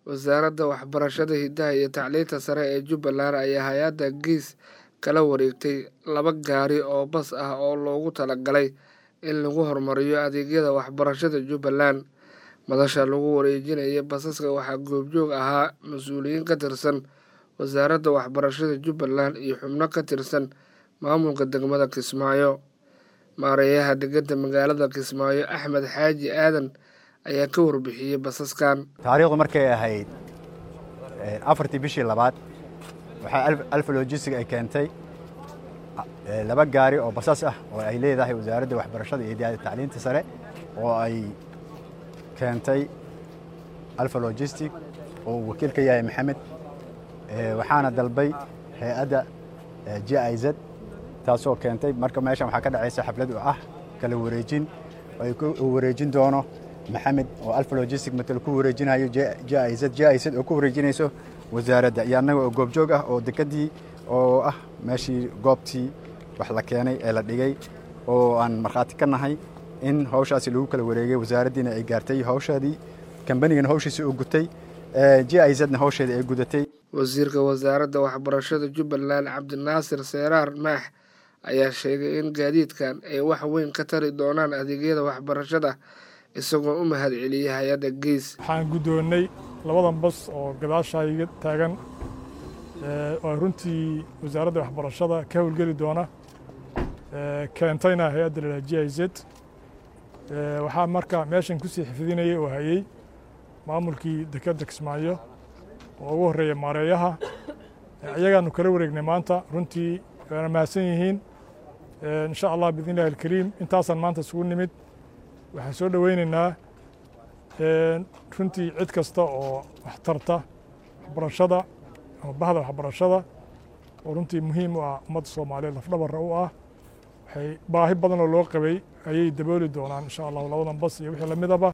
wasaaradda waxbarashada hidaha iyo tacliinta sare ee Jubbaland ayaa hay'adda GIS kala wareegtay 2 gaari oo bas ah oo loogu talagalay in lagu horumariyo adeegyada waxbarashada Jubbaland. Madasha lagu wareejinayo basaska waxaa goobjoog ahaa mas'uuliyiin ka tirsan wasaaradda waxbarashada Jubbaland iyo xubno ka tirsan maamulka degmada Kismaayo. Maareeyaha deegaanka magaalada Kismaayo Axmed Xaaji Aadan ayaa ka warbixiyay basaskan. taariikhdu markay ahayd 4 bishii labaad waxa Alfa Logistics ay keentay 2 gaari oo basas ah oo ay leedahay wasaaradda waxbarashada iyo tacliinta sare oo ay keentay Alfa Logistics oo wakiil ka yahay Maxamed waxaana dalbay hay'adda GIZ taasoo keentay marka meeshan waxa ka dhacaysa xaflad kala wareejin ay ku wareejin doono Maxamed oo Alfa Logistics matal ku wareejinayo GIZ oo ku wareejinayso wasaaradda iyo anaga oo goobjoog ah oo dekadii oo meeshii goobtii wax la keenay ee la dhigay oo aan marxaati ka nahay in hawshaasi lagu kala wareegay wasaaraddiina ay gaartay hawshaadii kambanigan hawshiisa u gutay GIZ-na hawsheeda ay gudatay. Wasiirka wasaaradda waxbarashada Jubbaland Cabdinaasir Seeraar Maax ayaa sheegay in gaadiidkan ay wax weyn ka tari doonaan adeegyada waxbarashada isagoo u mahadceliyay hay'adda GIS. Waxaan gudoonay 2 bas oo gadaashayga taagan oo runtii wasaaradda waxbarashada ka howlgeli doona keentayna hay'adda GIZ. waxaa marka meeshan ku sii xifdinayay oo hayay maamulkii deegaanka Kismaayo oo ugu horeeyay maareeyaha ayagaanu kala wareegnay maanta runtii waana mahadsan yihiin insha Allah bidnillaahi alkariim intaasan maanta isugu nimid waxaan soo dhaweynaynaa runtii cid kasta oo wax tarta waxbarashada ama bahda waxbarashada oo runtii muhiim u ah ummadda Soomaaliyeed lafdhabar u ah waxay baahi badan oo loo qabay ayay dabooli doonaan insha Allah 2 bas iyo wixii la midaba.